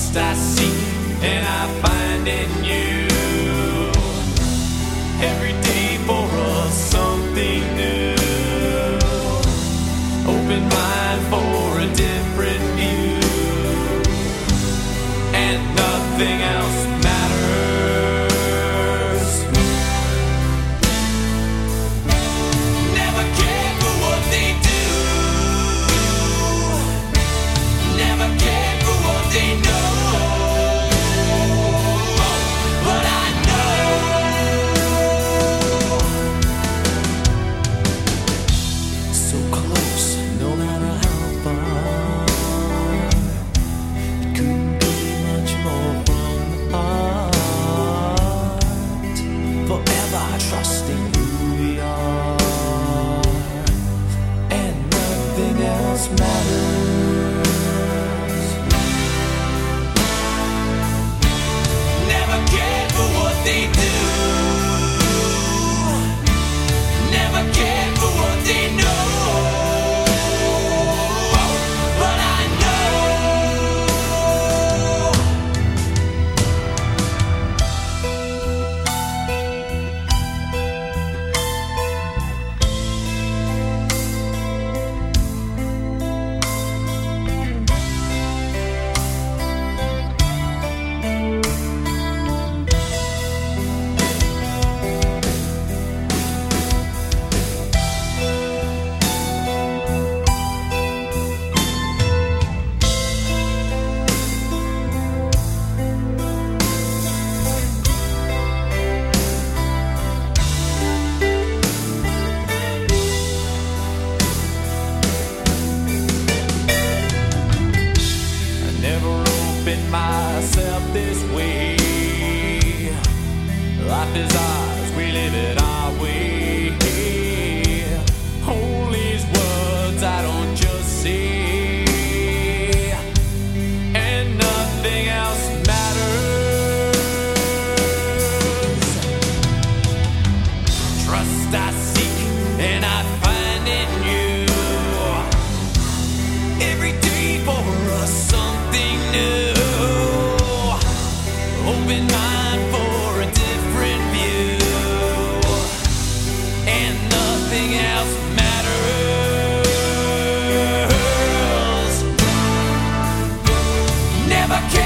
Trust I seek and I find in you. Every day for us something new. Open mind for a different view. And nothing else matters. Never cared for what they do. Never cared for what they know. But I know so close, no matter how far. It couldn't be much more from the heart. Forever trusting who we are, and nothing else matters. Never cared for what they do. Never cared for what they know. But I know I never opened myself this way. Life is ours, we live it our way. Hold these words I don't just say, and nothing else matters. Trust I seek and I find in you. Every day for us something new. Open mind for a different view. And nothing else matters. Never